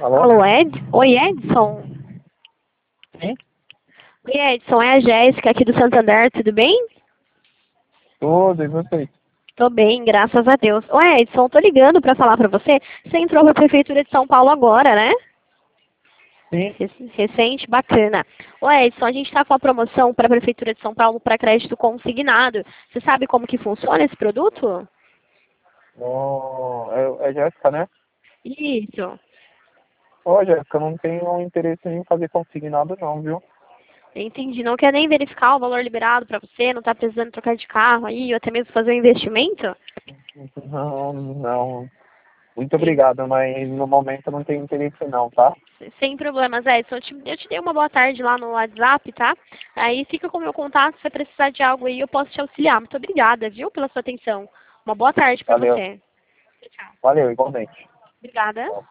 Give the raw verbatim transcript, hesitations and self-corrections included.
Alô? Alô, Ed? Oi, Edson. Sim? Oi, Edson, é a Jéssica aqui do Santander, tudo bem? Tudo, e vocês? Tô bem, graças a Deus. Oi, Edson, tô ligando pra falar pra você. Você entrou pra Prefeitura de São Paulo agora, né? Sim. Rec- Recente, bacana. Oi, Edson, a gente tá com a promoção pra Prefeitura de São Paulo para crédito consignado. Você sabe como que funciona esse produto? Oh, é, é Jéssica, né? Isso. Ô, Jéssica, eu não tenho interesse em fazer consignado não, viu? Entendi. Não quer nem verificar o valor liberado pra você, não tá precisando trocar de carro aí, ou até mesmo fazer um investimento? Não, não. Muito obrigado, mas no momento eu não tenho interesse não, tá? Sem problemas, Edson. Eu te, eu te dei uma boa tarde lá no WhatsApp, tá? Aí fica com o meu contato, se você precisar de algo aí, eu posso te auxiliar. Muito obrigada, viu, pela sua atenção. Uma boa tarde pra Valeu. você. Tchau. Valeu, igualmente. Obrigada. Tchau.